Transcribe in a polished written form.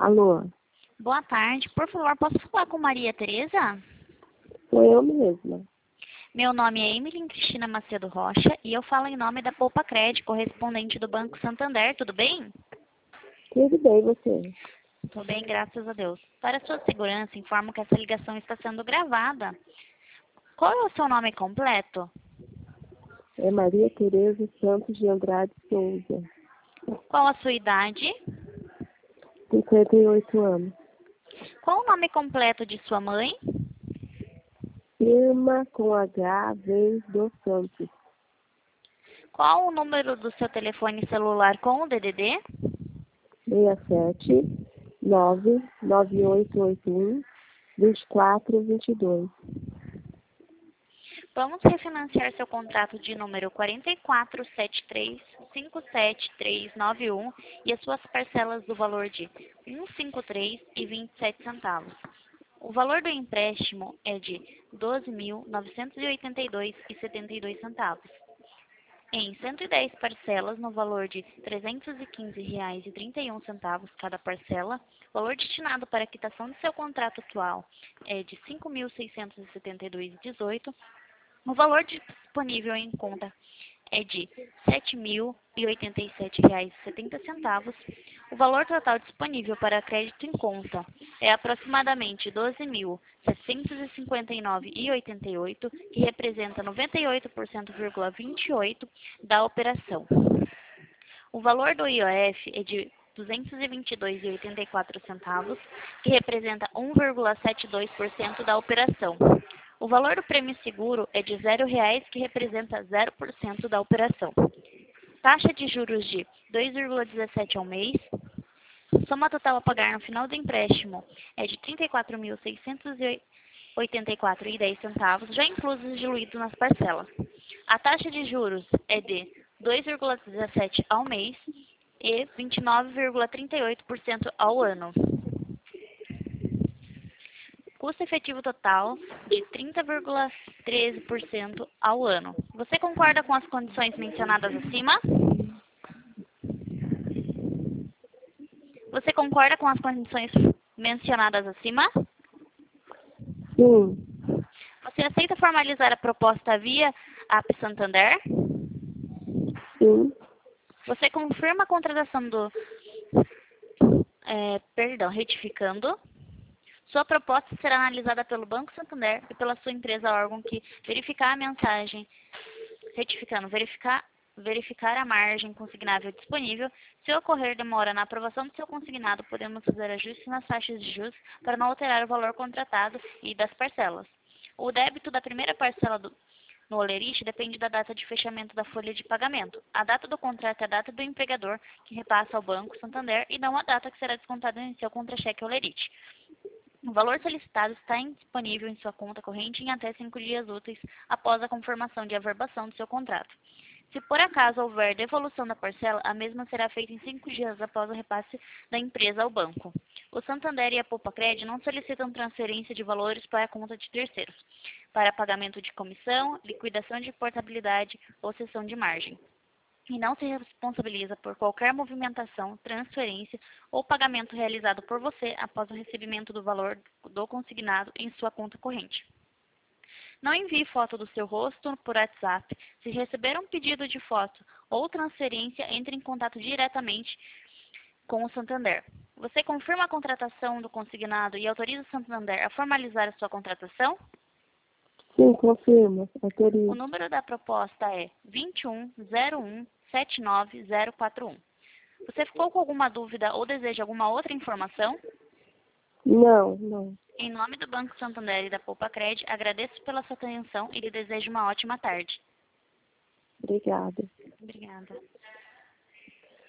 Alô, Boa tarde. Por favor, posso falar com Maria Tereza? sou eu mesma. Meu nome é Emily Cristina Macedo Rocha e eu falo em nome da Poupa Crédito, correspondente do Banco Santander. Tudo bem? Tudo bem, você? Tudo bem, graças a Deus. Para sua segurança, informo que essa ligação está sendo gravada. Qual é o seu nome completo? É Maria Tereza Santos de Andrade Souza, Qual a sua idade? 58 anos. Qual o nome completo de sua mãe? Irma com H, vez dos Santos. Qual o número do seu telefone celular com o DDD? 67 99881 2422. Vamos refinanciar seu contrato de número 4473-57391 e as suas parcelas do valor de R$ 153,27. O valor do empréstimo é de R$ 12.982,72. Em 110 parcelas no valor de R$ 315,31 cada parcela, o valor destinado para a quitação de seu contrato atual é de R$ 5.672,18. O valor disponível em conta é de R$ 7.087,70. O valor total disponível para crédito em conta é aproximadamente R$ 12.759,88, que representa 98,28% da operação. O valor do IOF é de R$ 222,84, que representa 1,72% da operação. O valor do prêmio seguro é de R$ 0,00, que representa 0% da operação. Taxa de juros de 2,17 ao mês. Soma total a pagar no final do empréstimo é de R$ 34.684,10, já inclusos os diluídos nas parcelas. A taxa de juros é de 2,17 ao mês e 29,38% ao ano. Custo efetivo total de 30,13% ao ano. Você concorda com as condições mencionadas acima? Você concorda com as condições mencionadas acima? Sim, Você aceita formalizar a proposta via App Santander? sim, Você confirma a contratação do... retificando. Sua proposta será analisada pelo Banco Santander e pela sua empresa órgão que verificar a mensagem, retificando, verificar a margem consignável disponível. Se ocorrer demora na aprovação do seu consignado, podemos fazer ajustes nas taxas de juros para não alterar o valor contratado e das parcelas. O débito da primeira parcela no Olerite depende da data de fechamento da folha de pagamento. A data do contrato é a data do empregador que repassa ao Banco Santander e não a data que será descontada em seu contra-cheque Olerite. O valor solicitado está disponível em sua conta corrente em até 5 dias úteis após a confirmação de averbação do seu contrato. Se por acaso houver devolução da parcela, a mesma será feita em 5 dias após o repasse da empresa ao banco. O Santander e a Poupa Crédito não solicitam transferência de valores para a conta de terceiros, para pagamento de comissão, liquidação de portabilidade ou cessão de margem. E não se responsabiliza por qualquer movimentação, transferência ou pagamento realizado por você após o recebimento do valor do consignado em sua conta corrente. Não envie foto do seu rosto por WhatsApp. Se receber um pedido de foto ou transferência, entre em contato diretamente com o Santander. Você confirma a contratação do consignado e autoriza o Santander a formalizar a sua contratação? sim, confirma, O autorizo. número da proposta é 210179041. Você ficou com alguma dúvida ou deseja alguma outra informação? Não, não, Em nome do Banco Santander e da Poupa Crédito, agradeço pela sua atenção e lhe desejo uma ótima tarde. obrigada. Obrigada.